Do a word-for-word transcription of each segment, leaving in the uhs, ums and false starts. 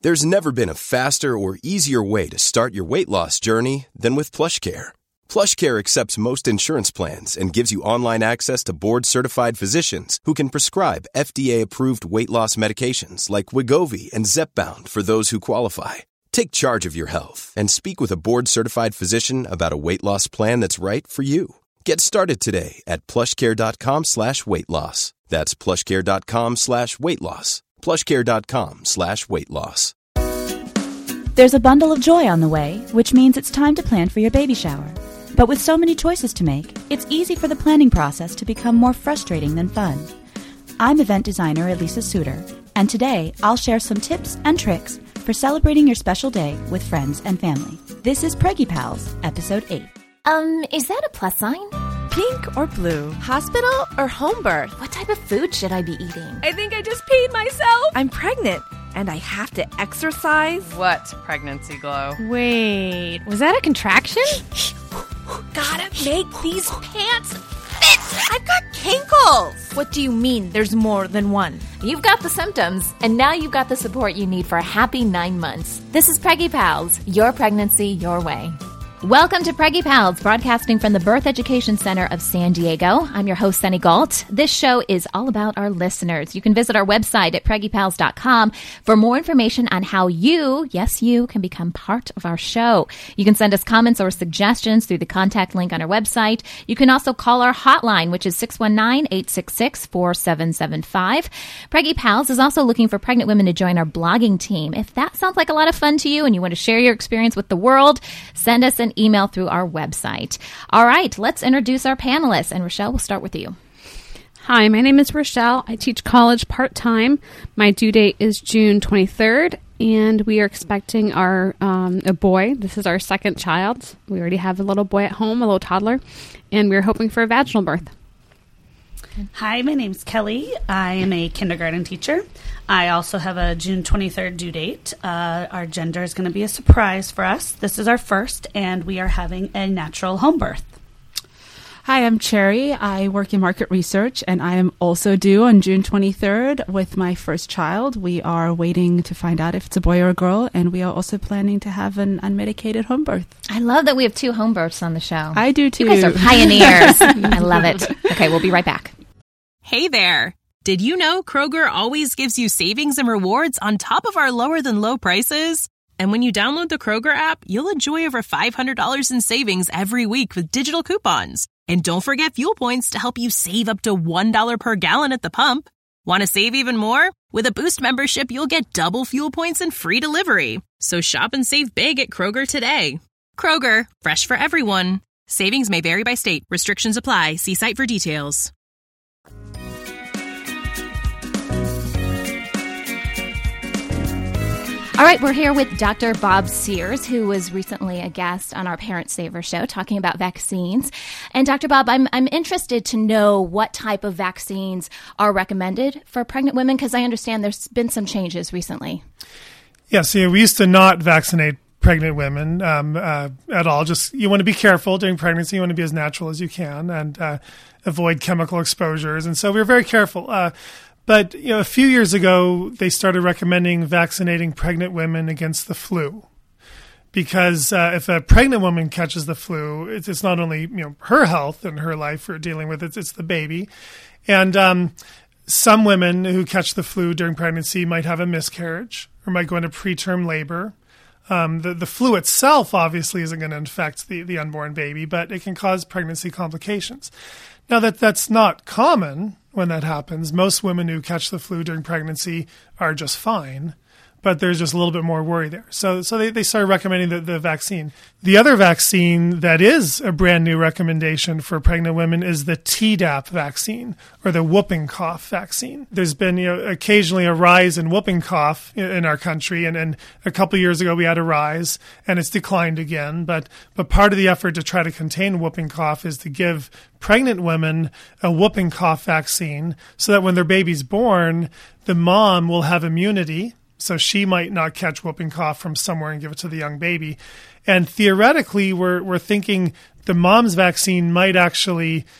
There's never been a faster or easier way to start your weight loss journey than with PlushCare. PlushCare accepts most insurance plans and gives you online access to board-certified physicians who can prescribe F D A-approved weight loss medications like Wegovy and Zepbound for those who qualify. Take charge of your health and speak with a board-certified physician about a weight loss plan that's right for you. Get started today at plushcare.com slash weight loss. That's plushcare.com slash weight loss. plushcare.com slash weight loss. There's a bundle of joy on the way, which means it's time to plan for your baby shower. But with so many choices to make, it's easy for the planning process to become more frustrating than fun. I'm event designer Elisa Suter, and today I'll share some tips and tricks for celebrating your special day with friends and family. This is Preggy Pals, Episode eight. Um, is that a plus sign? Pink or blue? Hospital or home birth? What type of food should I be eating? I think I just peed myself. I'm pregnant, and I have to exercise. What pregnancy glow? Wait, was that a contraction? Gotta make these pants fit. I've got kinkles. What do you mean there's more than one? You've got the symptoms, and now you've got the support you need for a happy nine months. This is Preggy Pals, your pregnancy, your way. Welcome to Preggy Pals, broadcasting from the Birth Education Center of San Diego. I'm your host, Sunny Galt. This show is all about our listeners. You can visit our website at preggy pals dot com for more information on how you, yes, you, can become part of our show. You can send us comments or suggestions through the contact link on our website. You can also call our hotline, which is six one nine, eight six six, four seven seven five. Preggy Pals is also looking for pregnant women to join our blogging team. If that sounds like a lot of fun to you and you want to share your experience with the world, send us an email through our website. All right, let's introduce our panelists. And Rochelle, we'll start with you. Hi, my name is Rochelle. I teach college part-time. My due date is June twenty-third, and we are expecting our um, a boy. This is our second child. We already have a little boy at home, a little toddler, and we're hoping for a vaginal birth. Hi, my name's Kelly. I am a kindergarten teacher. I also have a June twenty-third due date. Uh, our gender is going to be a surprise for us. This is our first, and we are having a natural home birth. Hi, I'm Cherry. I work in market research, and I am also due on June twenty-third with my first child. We are waiting to find out if it's a boy or a girl, and we are also planning to have an unmedicated home birth. I love that we have two home births on the show. I do, too. You guys are pioneers. I love it. Okay, we'll be right back. Hey there. Did you know Kroger always gives you savings and rewards on top of our lower-than-low prices? And when you download the Kroger app, you'll enjoy over five hundred dollars in savings every week with digital coupons. And don't forget fuel points to help you save up to one dollar per gallon at the pump. Want to save even more? With a Boost membership, you'll get double fuel points and free delivery. So shop and save big at Kroger today. Kroger, fresh for everyone. Savings may vary by state. Restrictions apply. See site for details. All right, we're here with Doctor Bob Sears, who was recently a guest on our Parent Saver show talking about vaccines. And Doctor Bob, I'm I'm interested to know what type of vaccines are recommended for pregnant women, because I understand there's been some changes recently. Yes, yeah, we used to not vaccinate pregnant women um, uh, at all. Just you want to be careful during pregnancy. You want to be as natural as you can and uh, avoid chemical exposures. And so we were very careful. Uh, But, you know, a few years ago, they started recommending vaccinating pregnant women against the flu. Because uh, if a pregnant woman catches the flu, it's, it's not only, you know, her health and her life for dealing with it, it's the baby. And um, some women who catch the flu during pregnancy might have a miscarriage or might go into preterm labor. Um, the, the flu itself obviously isn't going to infect the, the unborn baby, but it can cause pregnancy complications. Now, that that's not common when that happens. Most women who catch the flu during pregnancy are just fine, but there's just a little bit more worry there. So so they, they started recommending the, the vaccine. The other vaccine that is a brand new recommendation for pregnant women is the Tdap vaccine, or the whooping cough vaccine. There's been, you know, occasionally a rise in whooping cough in, in our country, and, and a couple of years ago we had a rise, and it's declined again. But but part of the effort to try to contain whooping cough is to give pregnant women a whooping cough vaccine so that when their baby's born, the mom will have immunity. So she might not catch whooping cough from somewhere and give it to the young baby. And theoretically, we're we're thinking the mom's vaccine might actually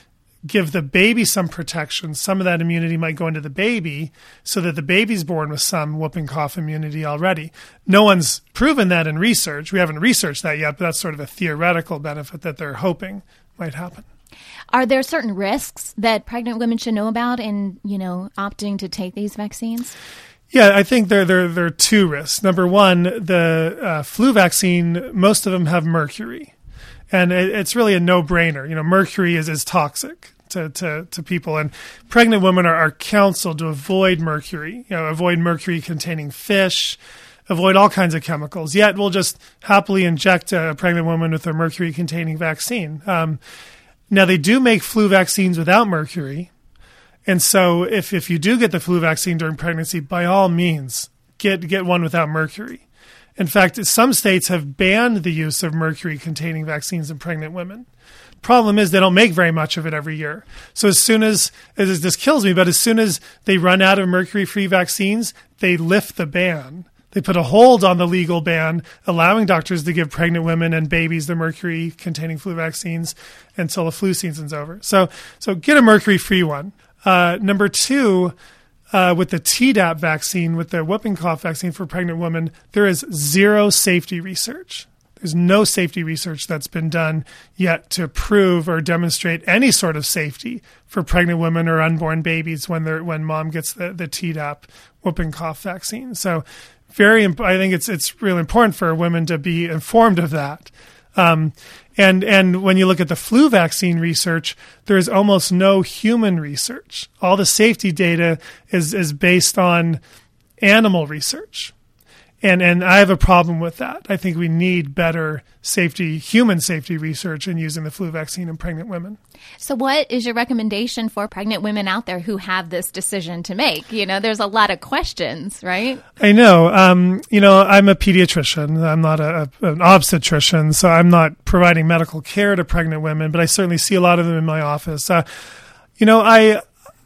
give the baby some protection. Some of that immunity might go into the baby so that the baby's born with some whooping cough immunity already. No one's proven that in research. We haven't researched that yet, but that's sort of a theoretical benefit that they're hoping might happen. Are there certain risks that pregnant women should know about in, you know, opting to take these vaccines? Yeah, I think there, there, there are two risks. Number one, the uh, flu vaccine, most of them have mercury. And it, it's really a no-brainer. You know, mercury is, is toxic to, to, to people. And pregnant women are, are counseled to avoid mercury, you know, avoid mercury-containing fish, avoid all kinds of chemicals. Yet we'll just happily inject a pregnant woman with a mercury-containing vaccine. Um, now, they do make flu vaccines without mercury. And so if, if you do get the flu vaccine during pregnancy, by all means, get get one without mercury. In fact, some states have banned the use of mercury-containing vaccines in pregnant women. Problem is they don't make very much of it every year. So as soon as, as this kills me, but as soon as they run out of mercury-free vaccines, they lift the ban. They put a hold on the legal ban, allowing doctors to give pregnant women and babies the mercury-containing flu vaccines until the flu season's over. So, so get a mercury-free one. Uh, number two, uh, with the Tdap vaccine, with the whooping cough vaccine for pregnant women, there is zero safety research. There's no safety research that's been done yet to prove or demonstrate any sort of safety for pregnant women or unborn babies when they're when mom gets the, the Tdap whooping cough vaccine. So, very, imp- I think it's it's really important for women to be informed of that. Um, and and when you look at the flu vaccine research, there is almost no human research. All the safety data is is based on animal research. And and I have a problem with that. I think we need better safety, human safety research in using the flu vaccine in pregnant women. So what is your recommendation for pregnant women out there who have this decision to make? You know, there's a lot of questions, right? I know. Um, you know, I'm a pediatrician. I'm not a, a, an obstetrician, so I'm not providing medical care to pregnant women, but I certainly see a lot of them in my office. Uh, you know, I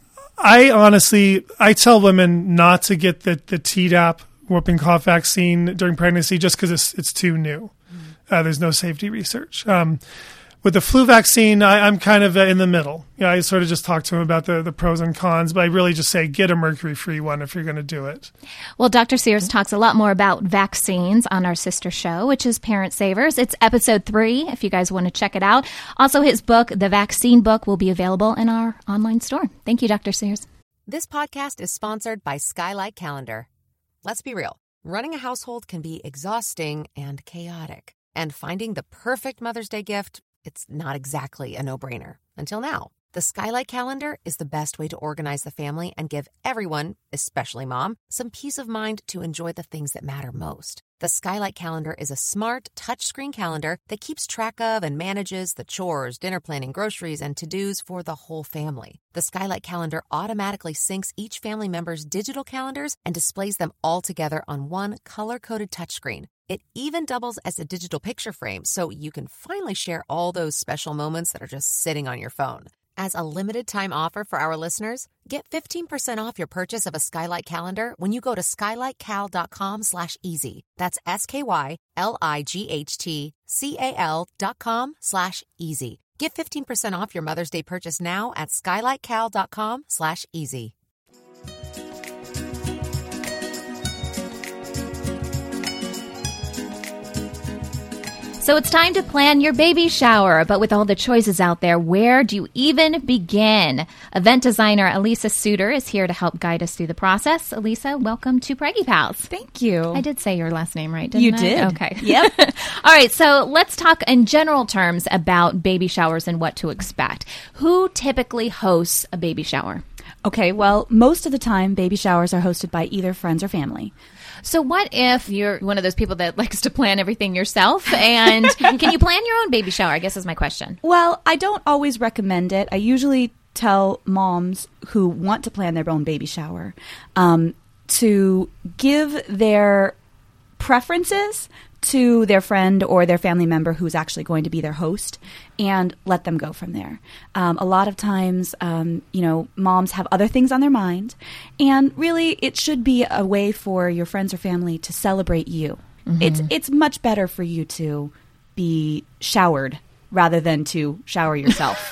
I honestly, I tell women not to get the, the Tdap whooping cough vaccine during pregnancy just because it's, it's too new. Mm. Uh, there's no safety research. Um, with the flu vaccine, I, I'm kind of uh, in the middle. You know, I sort of just talk to them about the, the pros and cons, but I really just say get a mercury-free one if you're going to do it. Well, Doctor Sears talks a lot more about vaccines on our sister show, which is Parent Savers. It's episode three, if you guys want to check it out. Also, his book, The Vaccine Book, will be available in our online store. Thank you, Doctor Sears. This podcast is sponsored by Skylight Calendar. Let's be real. Running a household can be exhausting and chaotic. And finding the perfect Mother's Day gift, it's not exactly a no-brainer. Until now. The Skylight Calendar is the best way to organize the family and give everyone, especially mom, some peace of mind to enjoy the things that matter most. The Skylight Calendar is a smart, touchscreen calendar that keeps track of and manages the chores, dinner planning, groceries, and to-dos for the whole family. The Skylight Calendar automatically syncs each family member's digital calendars and displays them all together on one color-coded touchscreen. It even doubles as a digital picture frame, so you can finally share all those special moments that are just sitting on your phone. As a limited-time offer for our listeners, get fifteen percent off your purchase of a Skylight Calendar when you go to skylightcal.com slash easy. That's S-K-Y-L-I-G-H-T-C-A-L dot com slash easy. Get fifteen percent off your Mother's Day purchase now at skylightcal.com slash easy. So it's time to plan your baby shower, but with all the choices out there, where do you even begin? Event designer Elisa Suter is here to help guide us through the process. Elisa, welcome to Preggy Pals. Thank you. I did say your last name right, didn't you I? You did. Okay. Yep. All right, so let's talk in general terms about baby showers and what to expect. Who typically hosts a baby shower? Okay, well, most of the time, baby showers are hosted by either friends or family. So what if you're one of those people that likes to plan everything yourself? And can you plan your own baby shower, I guess is my question. Well, I don't always recommend it. I usually tell moms who want to plan their own baby shower um, to give their preferences to their friend or their family member who's actually going to be their host and let them go from there. Um, a lot of times, um, you know, moms have other things on their mind, and really it should be a way for your friends or family to celebrate you. Mm-hmm. It's it's much better for you to be showered rather than to shower yourself.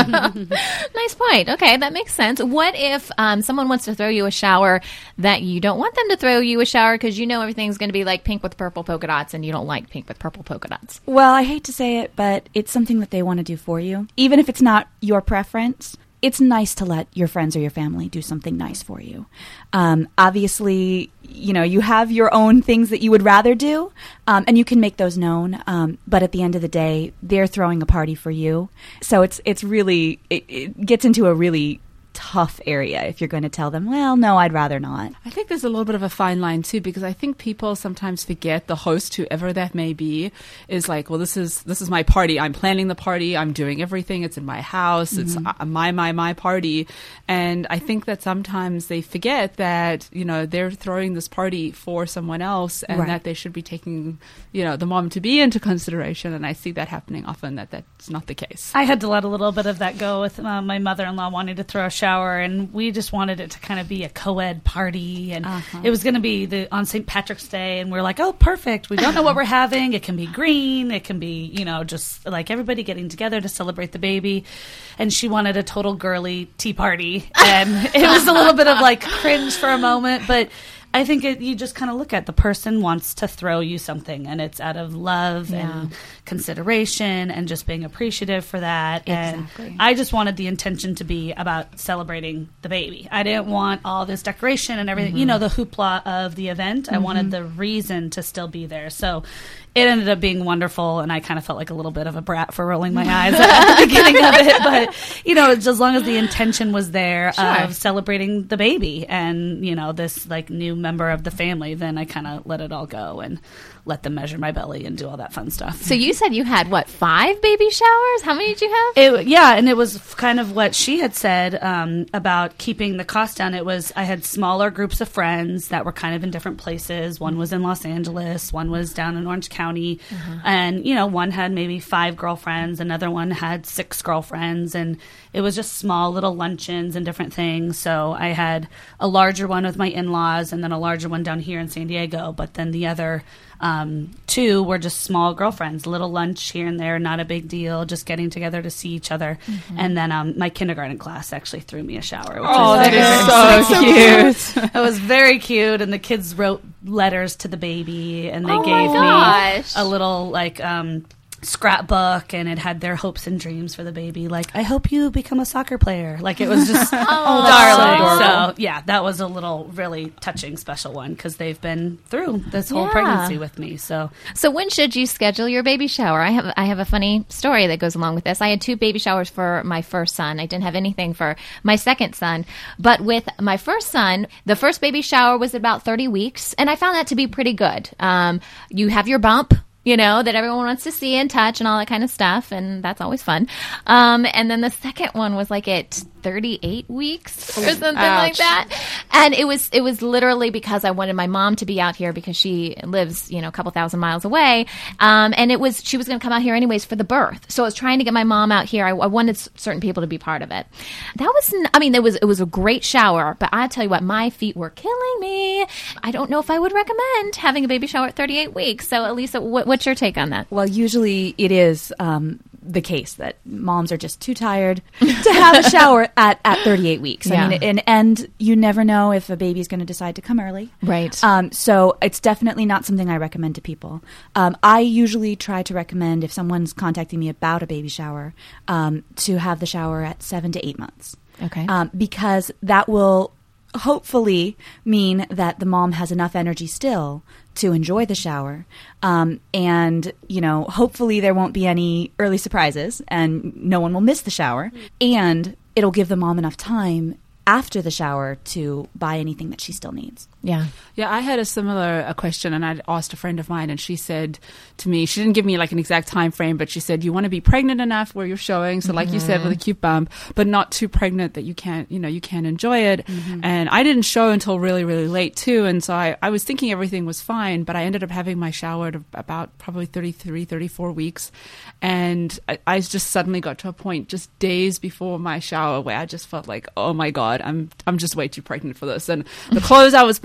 Nice point. Okay, that makes sense. What if um, someone wants to throw you a shower that you don't want them to throw you a shower because you know everything's going to be like pink with purple polka dots and you don't like pink with purple polka dots? Well, I hate to say it, but it's something that they want to do for you. Even if it's not your preference, it's nice to let your friends or your family do something nice for you. Um, obviously, you know, you have your own things that you would rather do, um, and you can make those known. Um, but at the end of the day, they're throwing a party for you. So it's it's really, it, it gets into a really tough area if you're going to tell them, well, no, I'd rather not. I think there's a little bit of a fine line too, because I think people sometimes forget the host, whoever that may be, is like, well, this is this is my party. I'm planning the party. I'm doing everything. It's in my house. Mm-hmm. It's uh, my my my party. And I think that sometimes they forget that, you know, they're throwing this party for someone else, and right. that they should be taking, you know, the mom to be into consideration. And I see that happening often, that that's not the case. I had to let a little bit of that go with uh, my mother-in-law wanting to throw a shower, and we just wanted it to kind of be a co-ed party, and uh-huh. it was going to be the on Saint Patrick's Day, and we're like, oh, perfect. We don't know what we're having. It can be green. It can be, you know, just like everybody getting together to celebrate the baby. And she wanted a total girly tea party, and it was a little bit of like cringe for a moment, but I think it, you just kind of look at the person wants to throw you something, and it's out of love yeah. and consideration and just being appreciative for that. Exactly. And I just wanted the intention to be about celebrating the baby. I didn't want all this decoration and everything, mm-hmm. you know, the hoopla of the event. Mm-hmm. I wanted the reason to still be there. So it ended up being wonderful, and I kind of felt like a little bit of a brat for rolling my eyes at the beginning of it. But, you know, as long as the intention was there sure. of celebrating the baby and, you know, this, like, new member of the family, then I kind of let it all go and let them measure my belly and do all that fun stuff. So you said you had, what, five baby showers? How many did you have? It, yeah, and it was kind of what she had said um, about keeping the cost down. It was, I had smaller groups of friends that were kind of in different places. One was in Los Angeles, one was down in Orange County, uh-huh. and, you know, one had maybe five girlfriends, another one had six girlfriends, and it was just small little luncheons and different things. So I had a larger one with my in-laws and then a larger one down here in San Diego, but then the other Um, two were just small girlfriends, little lunch here and there, not a big deal, just getting together to see each other. Mm-hmm. And then um, my kindergarten class actually threw me a shower. Which oh, was that is so cute. It was very cute, and the kids wrote letters to the baby, and they oh gave me a little, like, um, scrapbook, and it had their hopes and dreams for the baby, like, I hope you become a soccer player. Like, it was just oh, darling. So, so yeah, that was a little really touching special one, because they've been through this whole yeah. pregnancy with me. So so when should you schedule your baby shower? I have I have a funny story that goes along with this. I had two baby showers for my first son. I didn't have anything for my second son, but with my first son, the first baby shower was about thirty weeks, and I found that to be pretty good. Um, you have your bump, you know, that everyone wants to see and touch and all that kind of stuff, and that's always fun. Um, and then the second one was like at thirty-eight weeks or something Ouch. like that. And it was it was literally because I wanted my mom to be out here because she lives, you know, a couple thousand miles away. Um, and it was she was going to come out here anyways for the birth. So I was trying to get my mom out here. I, I wanted certain people to be part of it. That was, I mean, it was it was a great shower, but I tell you what, my feet were killing me. I don't know if I would recommend having a baby shower at thirty-eight weeks. So Elisa, what, what's your take on that? Well, usually it is um, the case that moms are just too tired to have a shower at, at thirty-eight weeks. Yeah. I mean, and, and you never know if a baby's going to decide to come early. Right. Um, so it's definitely not something I recommend to people. Um, I usually try to recommend, if someone's contacting me about a baby shower, um, to have the shower at seven to eight months. Okay. Um, because that will hopefully mean that the mom has enough energy still to enjoy the shower. Um, and, you know, hopefully there won't be any early surprises and no one will miss the shower. And it'll give the mom enough time after the shower to buy anything that she still needs. Yeah. Yeah, I had a similar a question, and I asked a friend of mine, and she said to me, she didn't give me like an exact time frame, but she said, you want to be pregnant enough where you're showing, so like mm-hmm. you said, with a cute bump, but not too pregnant that you can't, you know, you can't enjoy it. Mm-hmm. And I didn't show until really, really late too, and so I, I was thinking everything was fine, but I ended up having my shower at about probably thirty-three, thirty-four weeks, and I, I just suddenly got to a point just days before my shower where I just felt like, oh my God, I'm I'm just way too pregnant for this. And the clothes I was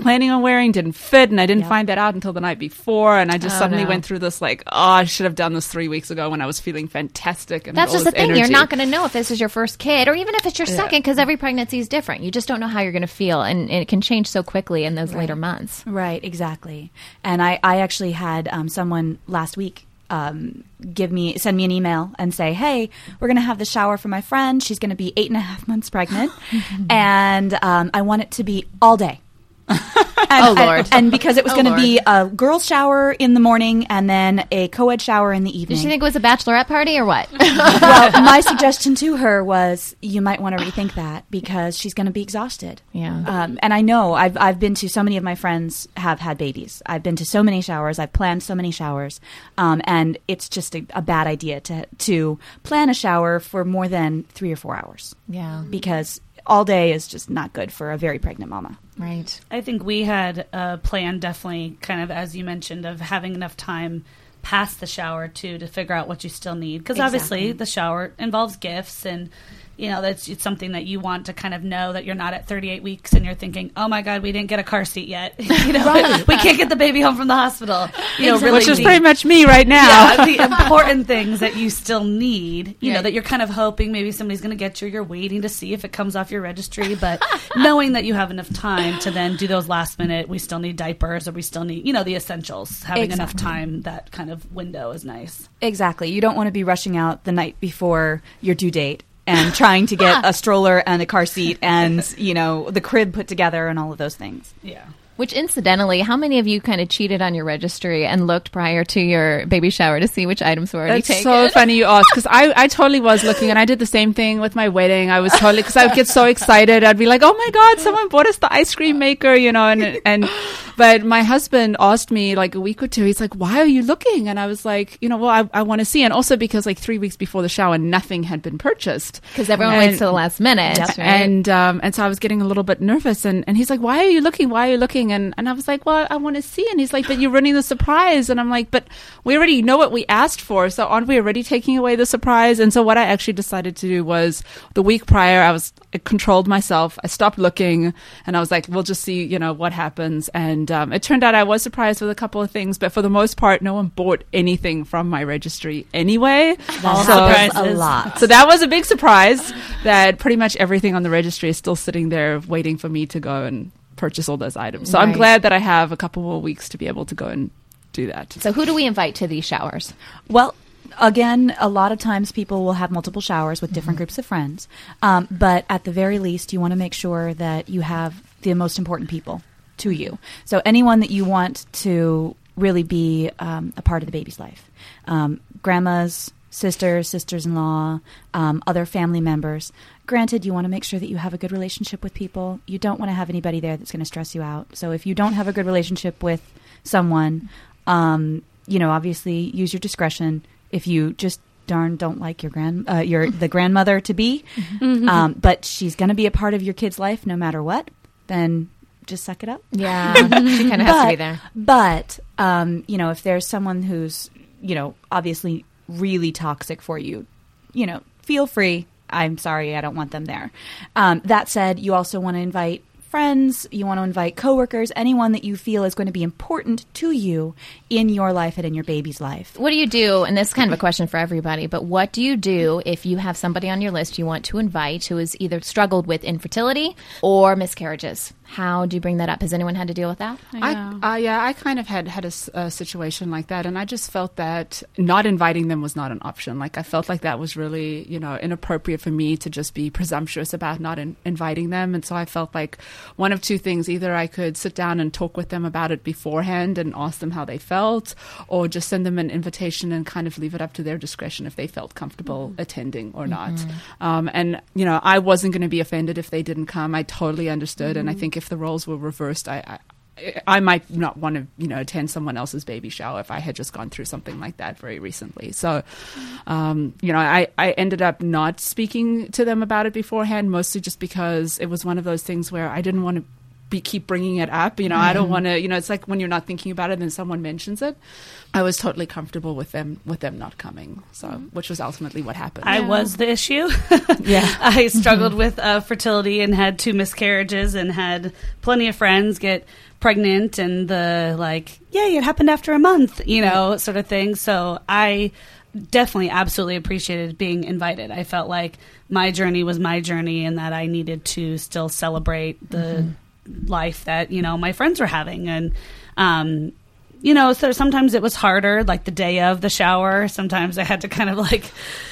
planning on wearing didn't fit, and I didn't yep. find that out until the night before, and I just oh, suddenly no. went through this like, oh, I should have done this three weeks ago when I was feeling fantastic. And that's just the thing. Energy. You're not going to know if this is your first kid, or even if it's your yeah. second, because every pregnancy is different. You just don't know how you're going to feel, and, and it can change so quickly in those right. later months. Right, exactly. And I, I actually had um, someone last week um, give me send me an email and say, hey, we're going to have the shower for my friend. She's going to be eight and a half months pregnant, and um, I want it to be all day. And, oh, Lord. And, and because it was oh, going to be a girls' shower in the morning and then a co-ed shower in the evening. Did she think it was a bachelorette party or what? Well, my suggestion to her was you might want to rethink that because she's going to be exhausted. Yeah. Um, and I know I've, I've been to so many of my friends have had babies. I've been to so many showers. I've planned so many showers. Um, and it's just a, a bad idea to, to plan a shower for more than three or four hours. Yeah. Because all day is just not good for a very pregnant mama. Right. I think we had a plan, definitely, kind of as you mentioned, of having enough time past the shower too to figure out what you still need. Because exactly. obviously the shower involves gifts, and you know that's it's something that you want to kind of know that you're not at thirty-eight weeks and you're thinking, oh my God, we didn't get a car seat yet. you know, right. we can't get the baby home from the hospital. You know, exactly. really Which is the, pretty much me right now. Yeah, the important things that you still need. You right. know that you're kind of hoping maybe somebody's going to get you. You're waiting to see if it comes off your registry, but knowing that you have enough time to then do those last minute. We still need diapers, or we still need you know the essentials. Having exactly. enough time, that kind of window is nice. Exactly. You don't want to be rushing out the night before your due date and trying to get a stroller and a car seat and, you know, the crib put together and all of those things. Yeah. Which, incidentally, how many of you kind of cheated on your registry and looked prior to your baby shower to see which items were already That's taken? so funny you asked, because I, I totally was looking, and I did the same thing with my wedding. I was totally, because I would get so excited. I'd be like, oh my God, someone bought us the ice cream maker, you know, and, and, but my husband asked me like a week or two, he's like, why are you looking? And I was like, you know, well, I, I want to see. And also because like three weeks before the shower, nothing had been purchased. Because everyone and, waits till the last minute. Yep. Right? And, um, and so I was getting a little bit nervous, and, and he's like, why are you looking? Why are you looking? And, and I was like, well, I want to see. And he's like, but you're ruining the surprise. And I'm like, but we already know what we asked for. So aren't we already taking away the surprise? And so what I actually decided to do was the week prior, I was, I controlled myself. I stopped looking, and I was like, we'll just see, you know, what happens. And, um, it turned out I was surprised with a couple of things, but for the most part, no one bought anything from my registry anyway. That so, happens a lot. So that was a big surprise that pretty much everything on the registry is still sitting there waiting for me to go and purchase all those items. So right. I'm glad that I have a couple more weeks to be able to go and do that. So who do we invite to these showers? Well, again, a lot of times people will have multiple showers with different mm-hmm. groups of friends. Um, but at the very least, you want to make sure that you have the most important people to you. So anyone that you want to really be um, a part of the baby's life. Um, grandmas, sisters, sisters-in-law, um, other family members. Granted, you want to make sure that you have a good relationship with people. You don't want to have anybody there that's going to stress you out. So if you don't have a good relationship with someone, um, you know, obviously use your discretion. If you just darn don't like your grand, uh, your the grandmother to be, mm-hmm. um, but she's going to be a part of your kid's life no matter what, then just suck it up. Yeah, she kind of has but, to be there. But um, you know, if there's someone who's you know obviously really toxic for you, you know, feel free. I'm sorry, I don't want them there. Um, that said, you also want to invite friends, you want to invite coworkers, anyone that you feel is going to be important to you in your life and in your baby's life. What do you do, and this is kind of a question for everybody, but what do you do if you have somebody on your list you want to invite who has either struggled with infertility or miscarriages? How do you bring that up? Has anyone had to deal with that? I, uh, yeah, I kind of had had a, a situation like that, and I just felt that not inviting them was not an option. Like I felt like that was really, you know, inappropriate for me to just be presumptuous about not in, inviting them. And so I felt like one of two things: either I could sit down and talk with them about it beforehand and ask them how they felt, or just send them an invitation and kind of leave it up to their discretion if they felt comfortable mm-hmm. attending or not. Mm-hmm. Um, and you know, I wasn't going to be offended if they didn't come. I totally understood, mm-hmm. and I think if the roles were reversed, I, I I might not want to, you know, attend someone else's baby shower if I had just gone through something like that very recently. So, um, you know, I, I ended up not speaking to them about it beforehand, mostly just because it was one of those things where I didn't want to be keep bringing it up. You know, I don't want to, you know, it's like when you're not thinking about it and someone mentions it. I was totally comfortable with them with them not coming, so which was ultimately what happened. I yeah. was the issue. yeah, I struggled with uh, fertility and had two miscarriages and had plenty of friends get pregnant and the like, yay, it happened after a month, you know, sort of thing. So I definitely absolutely appreciated being invited. I felt like my journey was my journey and that I needed to still celebrate the mm-hmm. life that, you know, my friends were having. And, um, you know, so sometimes it was harder, like the day of the shower. Sometimes I had to kind of like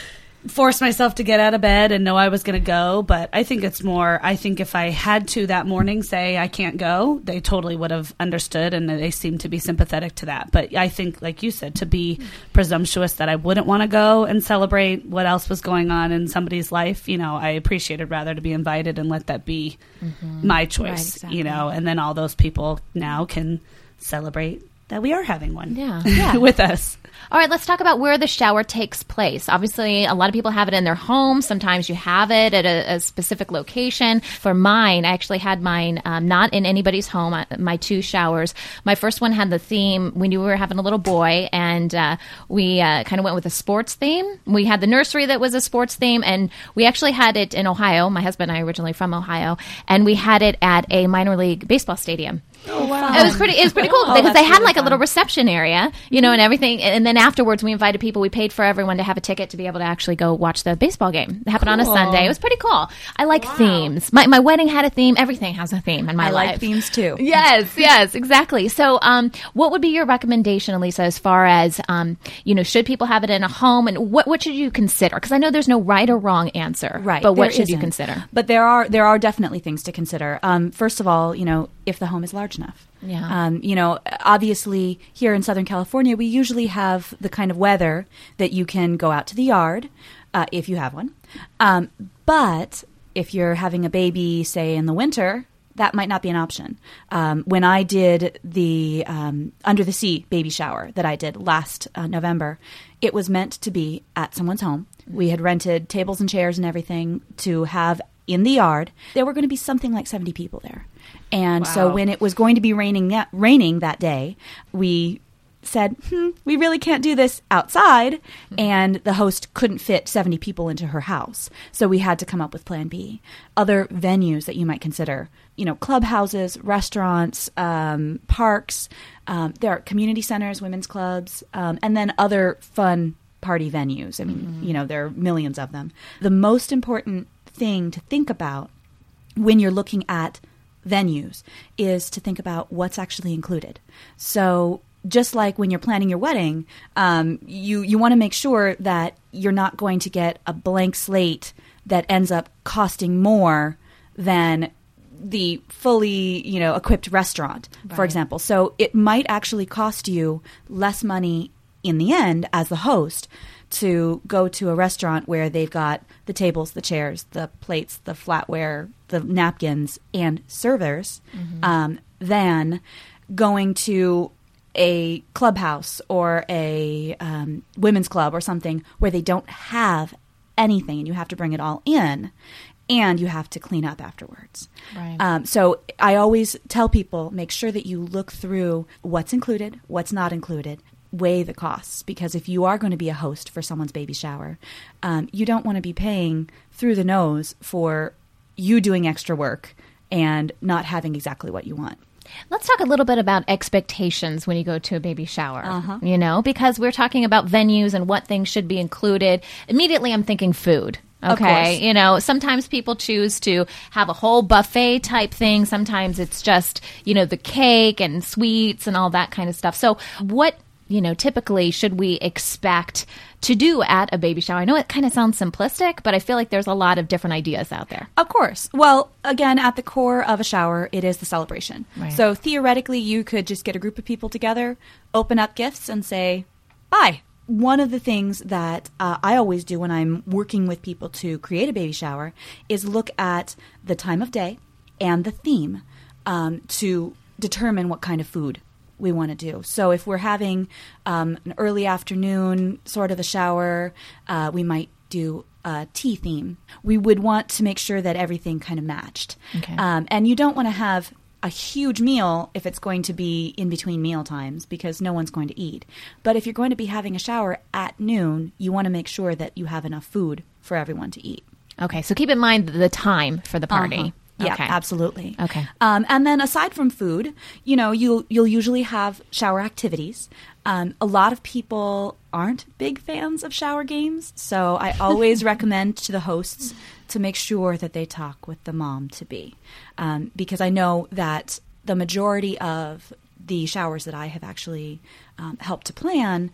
force myself to get out of bed and know I was going to go. But I think it's more, I think if I had to that morning say I can't go, they totally would have understood and they seemed to be sympathetic to that. But I think, like you said, to be presumptuous that I wouldn't want to go and celebrate what else was going on in somebody's life, you know, I appreciated rather to be invited and let that be mm-hmm. my choice, right, exactly. you know, and then all those people now can celebrate that we are having one yeah. Yeah. with us. All right, let's talk about where the shower takes place. Obviously, a lot of people have it in their home. Sometimes you have it at a, a specific location. For mine, I actually had mine um, not in anybody's home, uh, my two showers. My first one had the theme, we knew we were having a little boy, and uh, we uh, kind of went with a sports theme. We had the nursery that was a sports theme, and we actually had it in Ohio. My husband and I are originally from Ohio, and we had it at a minor league baseball stadium. Oh, wow. It was pretty, it was pretty cool oh, because they had really like fun. a little reception area, you know, and everything. And then afterwards, we invited people. We paid for everyone to have a ticket to be able to actually go watch the baseball game. It happened cool. on a Sunday. It was pretty cool. I like wow. themes. My my wedding had a theme. Everything has a theme in my I life. I like themes too. Yes, yes, exactly. So, um, what would be your recommendation, Elisa, as far as, um, you know, should people have it in a home, and what what should you consider? Because I know there's no right or wrong answer. Right. But what should isn't. you consider? But there are there are definitely things to consider. Um, first of all, you know, if the home is large enough. Yeah. Um, you know, obviously here in Southern California, we usually have the kind of weather that you can go out to the yard uh, if you have one. Um, but if you're having a baby, say, in the winter, that might not be an option. Um, when I did the um, Under the Sea baby shower that I did last uh, November, it was meant to be at someone's home. We had rented tables and chairs and everything to have in the yard. There were going to be something like seventy people there. And wow. so when it was going to be raining that, raining that day, we said, hmm, we really can't do this outside. Mm-hmm. And the host couldn't fit seventy people into her house. So we had to come up with plan B. Other venues that you might consider, you know, clubhouses, restaurants, um, parks. Um, there are community centers, women's clubs, um, and then other fun party venues. I mean, mm-hmm. you know, there are millions of them. The most important thing to think about when you're looking at venues is to think about what's actually included. So just like when you're planning your wedding, um, you, you want to make sure that you're not going to get a blank slate that ends up costing more than the fully, you know, equipped restaurant, right. for example. So it might actually cost you less money in the end as the host to go to a restaurant where they've got the tables, the chairs, the plates, the flatware, the napkins, and servers, mm-hmm. um, than going to a clubhouse or a um, women's club or something where they don't have anything and you have to bring it all in and you have to clean up afterwards. Right. Um, so I always tell people, make sure that you look through what's included, what's not included, weigh the costs, because if you are going to be a host for someone's baby shower, um, you don't want to be paying through the nose for you doing extra work and not having exactly what you want. Let's talk a little bit about expectations when you go to a baby shower, uh-huh. you know, because we're talking about venues and what things should be included. Immediately, I'm thinking food. Okay. You know, sometimes people choose to have a whole buffet type thing. Sometimes it's just, you know, the cake and sweets and all that kind of stuff. So what, you know, typically should we expect to do at a baby shower? I know it kind of sounds simplistic, but I feel like there's a lot of different ideas out there. Of course. Well, again, at the core of a shower, it is the celebration. Right. So theoretically, you could just get a group of people together, open up gifts, and say, bye. One of the things that uh, I always do when I'm working with people to create a baby shower is look at the time of day and the theme um, to determine what kind of food we want to do. So if we're having um, an early afternoon sort of a shower, uh, we might do a tea theme. We would want to make sure that everything kind of matched. Okay. Um, and you don't want to have a huge meal if it's going to be in between meal times because no one's going to eat. But if you're going to be having a shower at noon, you want to make sure that you have enough food for everyone to eat. Okay, so keep in mind the time for the party. Uh-huh. Yeah, okay. absolutely. Okay. Um, and then aside from food, you know, you'll you'll usually have shower activities. Um, a lot of people aren't big fans of shower games, so I always recommend to the hosts to make sure that they talk with the mom-to-be, um, because I know that the majority of the showers that I have actually um, helped to plan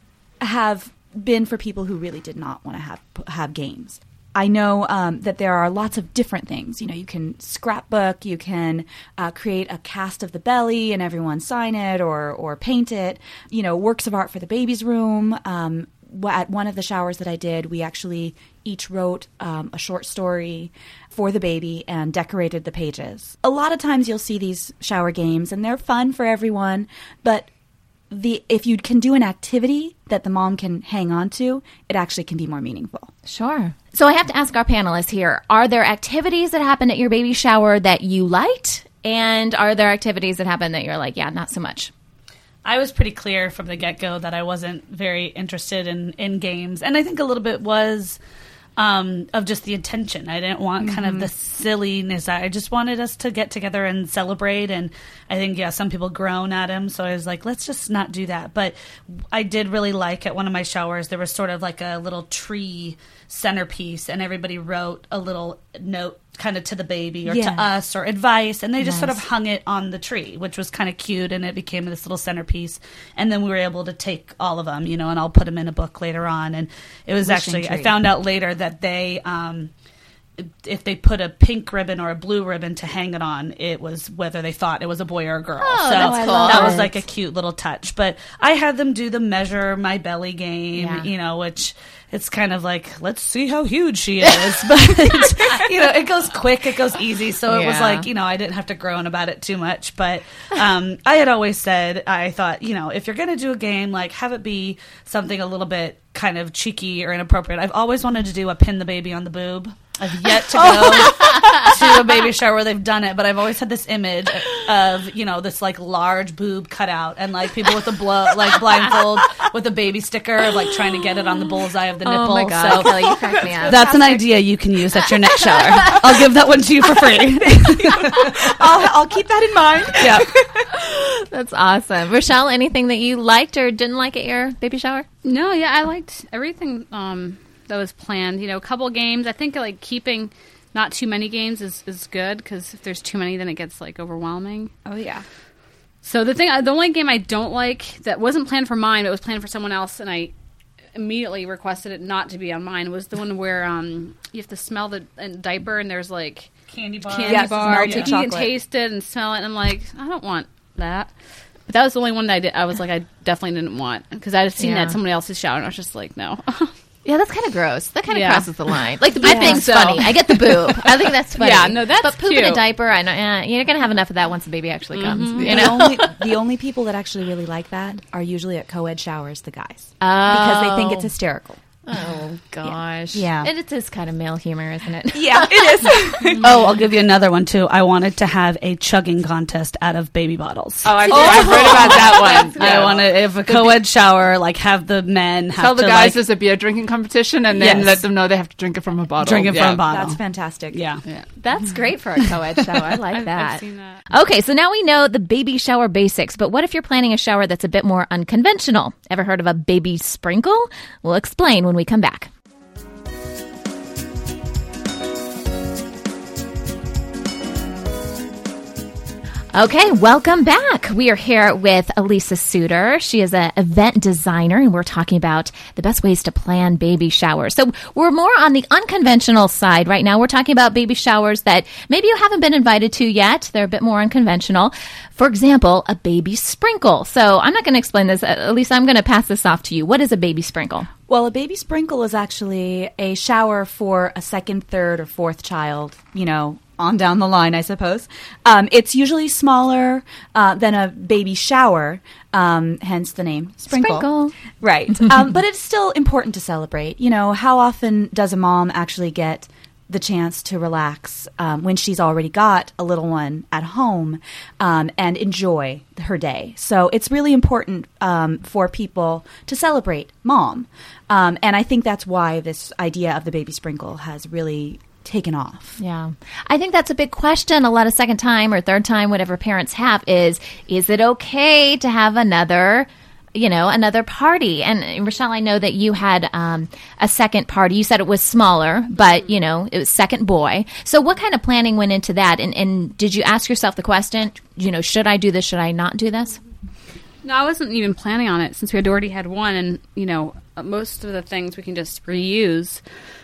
have been for people who really did not want to have have games. I know um, that there are lots of different things. You know, you can scrapbook, you can uh, create a cast of the belly and everyone sign it or or paint it. You know, works of art for the baby's room. Um, at one of the showers that I did, we actually each wrote um, a short story for the baby and decorated the pages. A lot of times you'll see these shower games and they're fun for everyone, but the if you can do an activity that the mom can hang on to, it actually can be more meaningful. Sure. So I have to ask our panelists here, are there activities that happened at your baby shower that you liked? And are there activities that happened that you're like, yeah, not so much? I was pretty clear from the get-go that I wasn't very interested in, in games. And I think a little bit was um, of just the intention. I didn't want kind Mm-hmm. of the silliness. I just wanted us to get together and celebrate. And I think, yeah, some people groan at him. So I was like, let's just not do that. But I did really like at one of my showers, there was sort of like a little tree centerpiece. And everybody wrote a little note kind of to the baby or Yeah. to us or advice, and they just sort of Nice. hung it on the tree, which was kind of cute, and it became this little centerpiece. And then we were able to take all of them, you know, and I'll put them in a book later on. And it was Wishing actually, I tree. found out later that they, um, if they put a pink ribbon or a blue ribbon to hang it on, it was whether they thought it was a boy or a girl. Oh, so that's cool. that was it. like a cute little touch. But I had them do the measure my belly game, Yeah. you know, which it's kind of like, let's see how huge she is. But, you know, it goes quick, it goes easy. So it was Yeah. like, you know, I didn't have to groan about it too much. But um, I had always said, I thought, you know, if you're going to do a game, like have it be something a little bit kind of cheeky or inappropriate. I've always wanted to do a pin the baby on the boob. I've yet to go to a baby shower where they've done it, but I've always had this image of, you know, this like large boob cutout and like people with a blow, like blindfold with a baby sticker, like trying to get it on the bullseye of the nipple. Oh my God, So Kelly, you cracked me up. that's an idea you can use at your next shower. I'll give that one to you for free. I'll, I'll keep that in mind. Yeah. That's awesome. Rochelle, anything that you liked or didn't like at your baby shower? No, yeah, I liked everything um, that was planned. You know, a couple games. I think like keeping not too many games is, is good because if there's too many, then it gets like overwhelming. Oh, yeah. So the thing, the only game I don't like that wasn't planned for mine, but was planned for someone else, and I immediately requested it not to be on mine, was the one where um, you have to smell the uh, diaper and there's like Candy bar. candy Yes, bar. melted You can chocolate. taste it and smell it, and I'm like, I don't want that. But that was the only one that I did. I was like, I definitely didn't want because I had seen Yeah. that at somebody else's shower, and I was just like, no. Yeah, that's kind of gross. That kind of Yeah. crosses the line. Like the I boob think thing's so. funny. I get the boob. I think that's funny. Yeah, no, that's But poop in a cute. diaper, I know, eh, you're going to have enough of that once the baby actually comes. You The know? only, the only people that actually really like that are usually at co-ed showers, the guys. Because they think it's hysterical. Oh, gosh. Yeah. And it is kind of male humor, isn't it? Yeah, it is. Oh, I'll give you another one too. I wanted to have a chugging contest out of baby bottles. Oh, I've, I've heard about that one. I Yeah. want to, if a co-ed shower, like have the men have Tell the to guys like, there's a beer drinking competition and then Yes. let them know they have to drink it from a bottle. drink it Yeah. from a bottle. That's fantastic. Yeah. Yeah. That's great for a co-ed shower. I like I've, that. I've seen that. Okay, so now we know the baby shower basics, but what if you're planning a shower that's a bit more unconventional? Ever heard of a baby sprinkle? We'll explain when we come back. Okay, welcome back. We are here with Elisa Suter. She is an event designer, and we're talking about the best ways to plan baby showers. So we're more on the unconventional side right now. We're talking about baby showers that maybe you haven't been invited to yet. They're a bit more unconventional. For example, a baby sprinkle. So I'm not going to explain this. At least I'm going to pass this off to you. What is a baby sprinkle? Well, a baby sprinkle is actually a shower for a second, third, or fourth child, you know, on down the line, I suppose. Um, it's usually smaller uh, than a baby shower, um, hence the name sprinkle. Sprinkle. Right. um, but it's still important to celebrate. You know, how often does a mom actually get the chance to relax um, when she's already got a little one at home um, and enjoy her day. So it's really important um, for people to celebrate mom. Um, and I think that's why this idea of the baby sprinkle has really taken off. Yeah. I think that's a big question a lot of second time or third time, whatever parents have, is, is it okay to have another you know, another party? And Rochelle, I know that you had um, a second party. You said it was smaller, but, you know, it was second boy. So what kind of planning went into that? And, and did you ask yourself the question, you know, should I do this? Should I not do this? No, I wasn't even planning on it since we had already had one. And, you know, most of the things we can just reuse.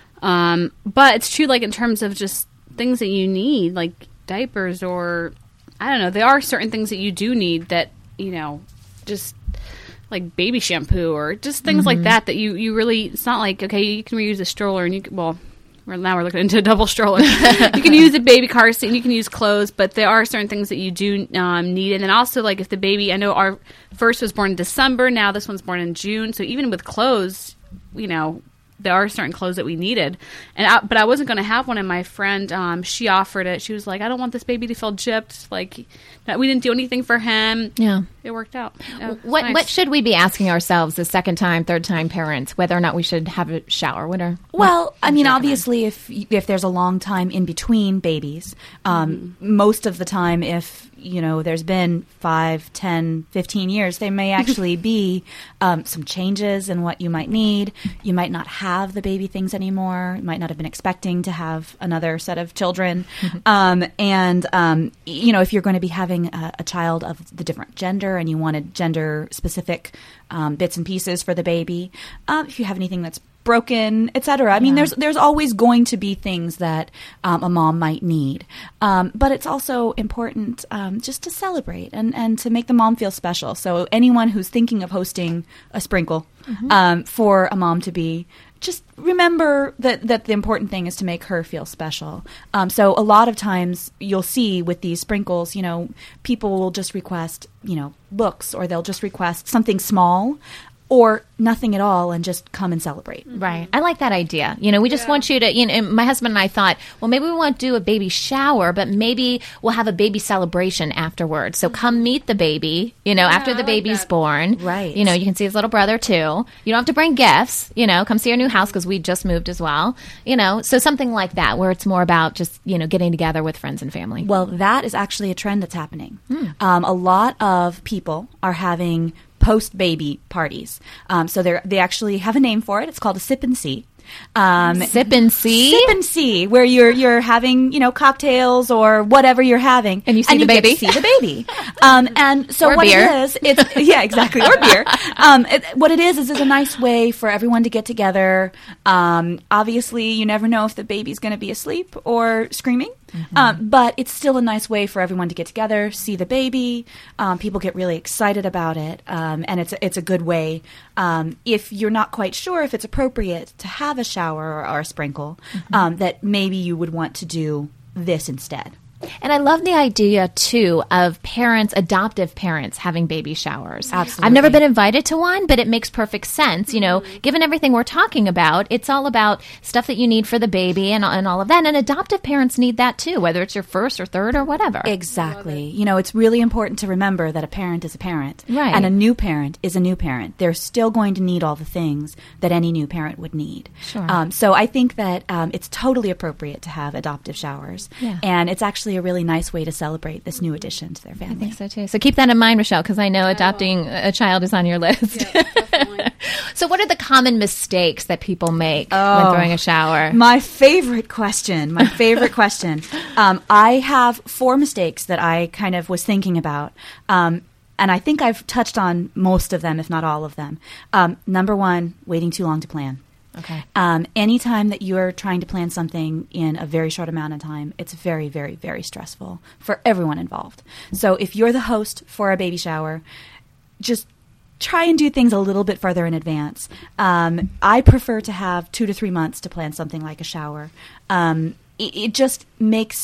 Um, but it's true, like, in terms of just things that you need, like diapers or, I don't know, there are certain things that you do need that, you know, just like baby shampoo or just things mm-hmm. like that, that you, you really, it's not like, okay, you can reuse a stroller and you can, well, we're, now we're looking into a double stroller. You can use a baby car seat and you can use clothes, but there are certain things that you do um, need. And then also, like, if the baby, I know our first was born in December, now this one's born in June. So even with clothes, you know, there are certain clothes that we needed. and I, But I wasn't going to have one, and my friend, um, she offered it. She was like, I don't want this baby to feel gypped. Like, that we didn't do anything for him. Yeah. It worked out. Yeah, what nice. What should we be asking ourselves as second time, third time parents, whether or not we should have a shower? What are, well, what I mean, obviously, if if there's a long time in between babies, um, mm-hmm. most of the time, if you know, there's been five, ten, fifteen years, there may actually be um, some changes in what you might need. You might not have the baby things anymore. You might not have been expecting to have another set of children. Mm-hmm. Um, and, um, you know, if you're going to be having a, a child of the different gender and you wanted gender-specific um, bits and pieces for the baby, um, if you have anything that's broken, et cetera. I mean, Yeah. there's there's always going to be things that um, a mom might need. Um, but it's also important um, just to celebrate and, and to make the mom feel special. So anyone who's thinking of hosting a sprinkle Mhm. um, for a mom to be, just remember that, that the important thing is to make her feel special. Um, so a lot of times you'll see with these sprinkles, you know, people will just request, you know, books, or they'll just request something small or nothing at all and just come and celebrate. Right. I like that idea. You know, we just want you to, you know, and my husband and I thought, well, maybe we won't do a baby shower, but maybe we'll have a baby celebration afterwards. So come meet the baby, you know, after the baby's born. Right. You know, you can see his little brother too. You don't have to bring gifts, you know, come see our new house because we just moved as well. You know, so something like that where it's more about just, you know, getting together with friends and family. Well, that is actually a trend that's happening. Um, a lot of people are having post-baby parties. Um, so they they actually have a name for it. It's called a sip and see. Um, Sip and see? Sip and see, where you're you're having, you know, cocktails or whatever you're having. And you see and the you baby. Get to see the baby. Um, and so Or what beer. it is, it's, yeah, exactly, or beer. Um, it, what it is, is it's a nice way for everyone to get together. Um, obviously, you never know if the baby's going to be asleep or screaming. Mm-hmm. Um, but it's still a nice way for everyone to get together, see the baby. Um, people get really excited about it, um, and it's a, it's a good way. Um, if you're not quite sure if it's appropriate to have a shower or, or a sprinkle, mm-hmm. um, that maybe you would want to do this instead. And I love the idea, too, of parents, adoptive parents, having baby showers. Absolutely. I've never been invited to one, but it makes perfect sense. You know, given everything we're talking about, it's all about stuff that you need for the baby and, and all of that. And adoptive parents need that, too, whether it's your first or third or whatever. Exactly. You know, it's really important to remember that a parent is a parent. Right. And a new parent is a new parent. They're still going to need all the things that any new parent would need. Sure. Um, so I think that um, it's totally appropriate to have adoptive showers. Yeah. And it's actually a really nice way to celebrate this new addition to their family. I think so, too. So keep that in mind, Rochelle, because I know adopting a child is on your list. Yeah, So what are the common mistakes that people make Oh, when throwing a shower? My favorite question, my favorite question. Um, I have four mistakes that I kind of was thinking about. Um, and I think I've touched on most of them, if not all of them. Um, number one, waiting too long to plan. Okay. Um, anytime that you're trying to plan something in a very short amount of time, it's very, very, very stressful for everyone involved. So if you're the host for a baby shower, just try and do things a little bit further in advance. Um, I prefer to have two to three months to plan something like a shower. Um, it, it just makes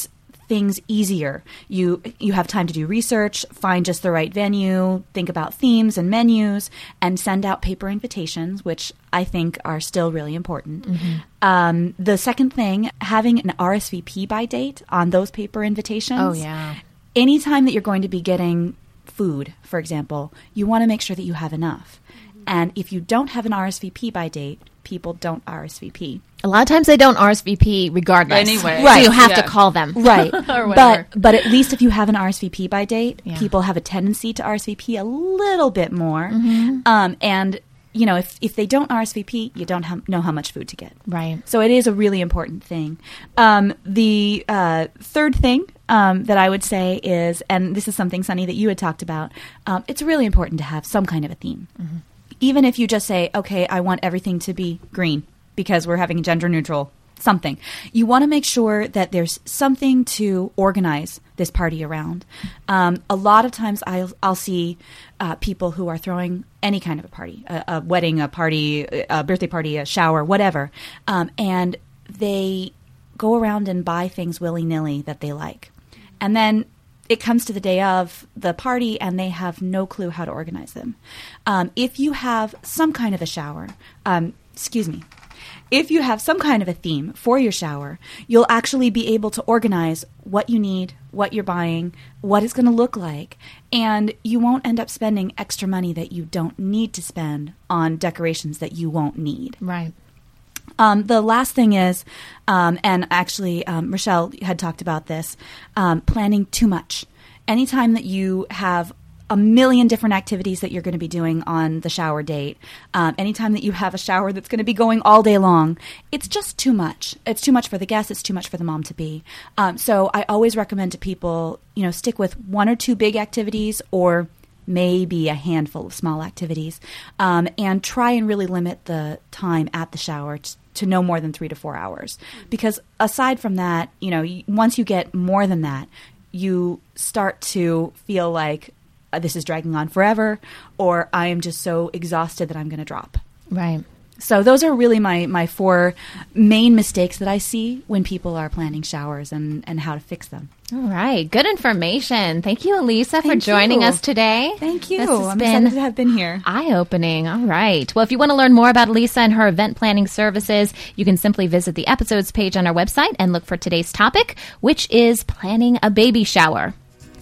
things easier. You you have time to do research, find just the right venue, think about themes and menus, and send out paper invitations, which I think are still really important. Mm-hmm. Um, the second thing, having an R S V P by date on those paper invitations. Oh, yeah. Anytime that you're going to be getting food, for example, you want to make sure that you have enough. Mm-hmm. And if you don't have an R S V P by date, people don't R S V P. A lot of times they don't R S V P regardless. Anyway. Right. So you have Yeah. to call them. Right. or whatever. But but at least if you have an R S V P by date, Yeah. people have a tendency to R S V P a little bit more. Mm-hmm. Um, and, you know, if, if they don't R S V P, you don't ha- know how much food to get. Right. So it is a really important thing. Um, the uh, third thing um, that I would say is, and this is something, Sunny, that you had talked about, um, it's really important to have some kind of a theme. Mm-hmm. Even if you just say, okay, I want everything to be green because we're having gender neutral something. You want to make sure that there's something to organize this party around. Um, a lot of times I'll, I'll see uh, people who are throwing any kind of a party, a, a wedding, a party, a birthday party, a shower, whatever, um, and they go around and buy things willy-nilly that they like. And then it comes to the day of the party and they have no clue how to organize them. Um, if you have some kind of a shower, um, excuse me, if you have some kind of a theme for your shower, you'll actually be able to organize what you need, what you're buying, what it's going to look like, and you won't end up spending extra money that you don't need to spend on decorations that you won't need. Right. Um, the last thing is, um, and actually um, Rochelle had talked about this, um, planning too much. Anytime that you have a million different activities that you're going to be doing on the shower date, um, anytime that you have a shower that's going to be going all day long, it's just too much. It's too much for the guests. It's too much for the mom-to-be. Um, so I always recommend to people, you know, stick with one or two big activities or maybe a handful of small activities, um, and try and really limit the time at the shower t- to no more than three to four hours. Because aside from that, you know, y- once you get more than that, you start to feel like uh, this is dragging on forever, or I am just so exhausted that I'm going to drop. Right. So those are really my, my four main mistakes that I see when people are planning showers and, and how to fix them. All right. Good information. Thank you, Elisa, for Thank joining you. us today. Thank you. This has I'm been excited to have been here. Eye-opening. All right. Well, if you want to learn more about Elisa and her event planning services, you can simply visit the episodes page on our website and look for today's topic, which is planning a baby shower.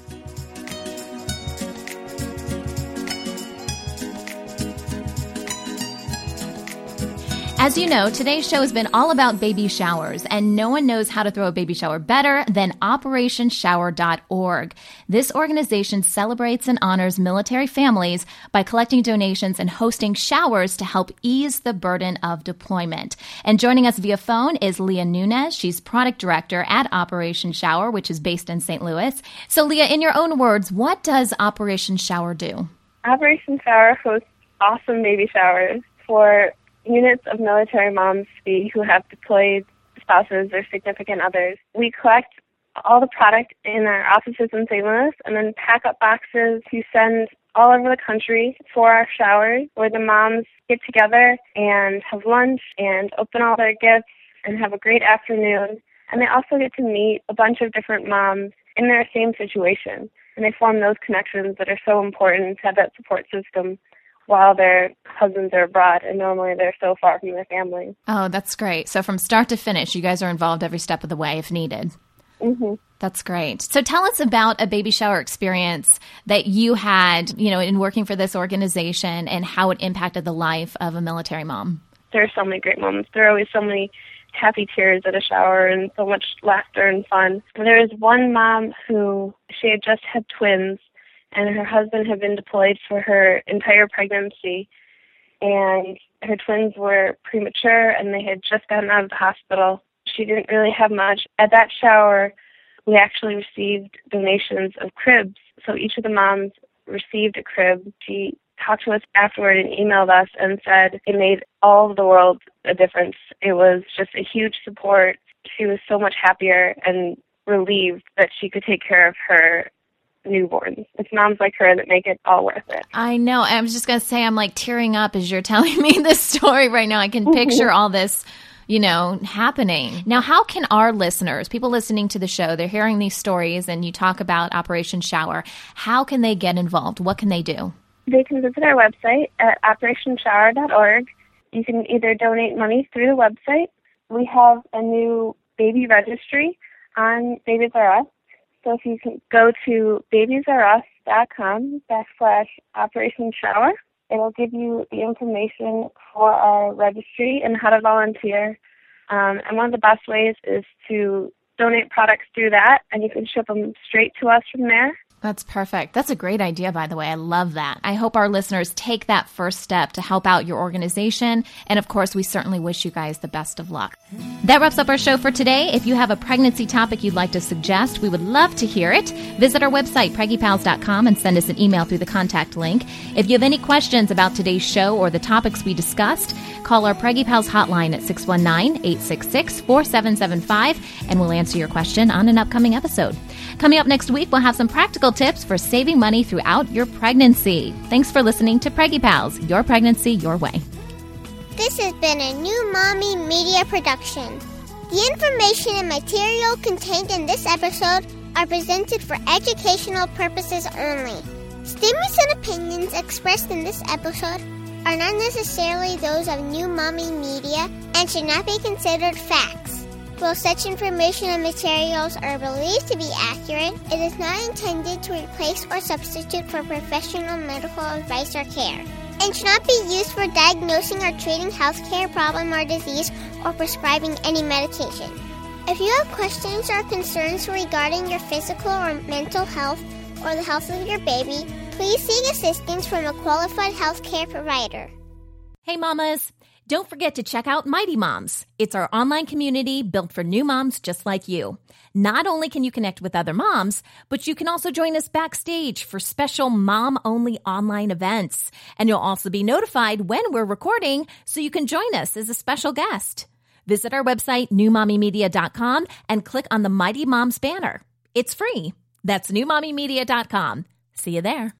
As you know, today's show has been all about baby showers, and no one knows how to throw a baby shower better than Operation Shower dot org. This organization celebrates and honors military families by collecting donations and hosting showers to help ease the burden of deployment. And joining us via phone is Leah Nunez. She's product director at Operation Shower, which is based in Saint Louis. So, Leah, in your own words, what does Operation Shower do? Operation Shower hosts awesome baby showers for units of military moms who have deployed spouses or significant others. We collect all the product in our offices in Saint Louis and then pack up boxes to send all over the country for our showers, where the moms get together and have lunch and open all their gifts and have a great afternoon. And they also get to meet a bunch of different moms in their same situation. And they form those connections that are so important to have that support system while their husbands are abroad, and normally they're so far from their families. Oh, that's great. So from start to finish, you guys are involved every step of the way if needed. Mm-hmm. That's great. So tell us about a baby shower experience that you had, you know, in working for this organization and how it impacted the life of a military mom. There are so many great moments. There are always so many happy tears at a shower and so much laughter and fun. There was one mom who, she had just had twins, and her husband had been deployed for her entire pregnancy, and her twins were premature, and they had just gotten out of the hospital. She didn't really have much. At that shower, we actually received donations of cribs, so each of the moms received a crib. She talked to us afterward and emailed us and said it made all of the world a difference. It was just a huge support. She was so much happier and relieved that she could take care of her newborns. It's moms like her that make it all worth it. I know. I was just going to say, I'm like tearing up as you're telling me this story right now. I can picture all this, you know, happening. Now, how can our listeners, people listening to the show, they're hearing these stories and you talk about Operation Shower, how can they get involved? What can they do? They can visit our website at operation shower dot org. You can either donate money through the website. We have a new baby registry on Babies R Us. So if you can go to babies r us dot com backslash Operation Shower, it'll give you the information for our registry and how to volunteer. Um, and one of the best ways is to donate products through that, and you can ship them straight to us from there. That's perfect. That's a great idea, by the way. I love that. I hope our listeners take that first step to help out your organization. And of course, we certainly wish you guys the best of luck. That wraps up our show for today. If you have a pregnancy topic you'd like to suggest, we would love to hear it. Visit our website, preggy pals dot com, and send us an email through the contact link. If you have any questions about today's show or the topics we discussed, call our Preggy Pals hotline at six one nine, eight six six, four seven seven five, and we'll answer your question on an upcoming episode. Coming up next week, we'll have some practical tips for saving money throughout your pregnancy. Thanks for listening to Preggy Pals, your pregnancy your way. This has been a New Mommy Media production. The information and material contained in this episode are presented for educational purposes only. Statements and opinions expressed in this episode are not necessarily those of New Mommy Media and should not be considered facts. While such information and materials are believed to be accurate, it is not intended to replace or substitute for professional medical advice or care, and should not be used for diagnosing or treating healthcare problem or disease or prescribing any medication. If you have questions or concerns regarding your physical or mental health or the health of your baby, please seek assistance from a qualified healthcare provider. Hey, mamas. Don't forget to check out Mighty Moms. It's our online community built for new moms just like you. Not only can you connect with other moms, but you can also join us backstage for special mom-only online events. And you'll also be notified when we're recording so you can join us as a special guest. Visit our website, new mommy media dot com, and click on the Mighty Moms banner. It's free. That's new mommy media dot com. See you there.